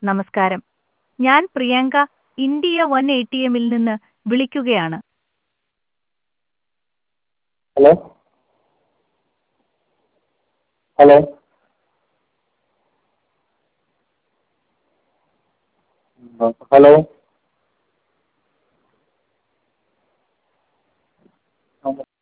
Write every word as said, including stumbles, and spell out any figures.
നമസ്കാരം. ഞാൻ Priyanka India one A T എമ്മിൽ നിന്ന് വിളിക്കുകയാണ്. Hello hello hello